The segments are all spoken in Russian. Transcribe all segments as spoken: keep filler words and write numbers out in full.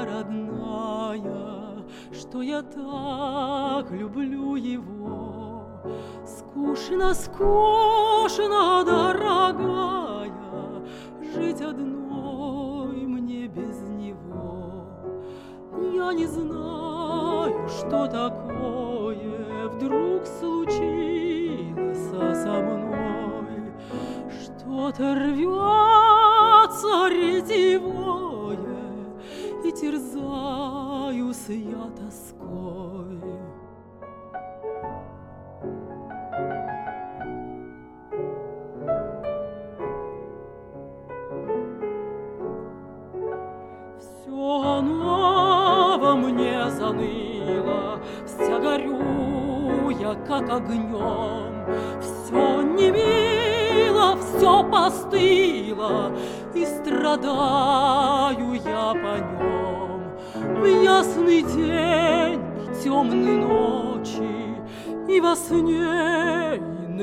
родная, что я так люблю его. Скучно, скучно, дорогая, жить одной мне без него. Я не знаю, что такое вдруг случилось со мной. Что-то рвется ретевое, и терзаюсь я тоской. Все ново мне заныло, вся горю я, как огнем. Все не мило, все постыло, и страдаю я по нем. В ясный день и темные ночи, и во сне, и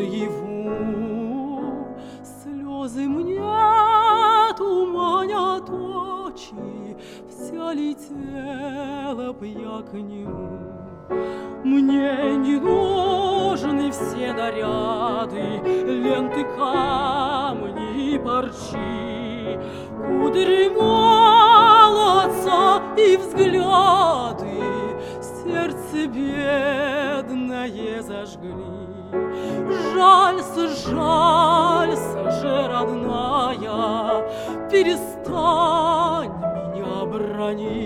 наяву слезы мне туманят очи, вся летела б я к нему. Мне не нужны все наряды, ленты, камни и парчи, кудри молодца и взгляды сердце бедное зажгли. Жалься, жалься же, родная, перестань меня бранить.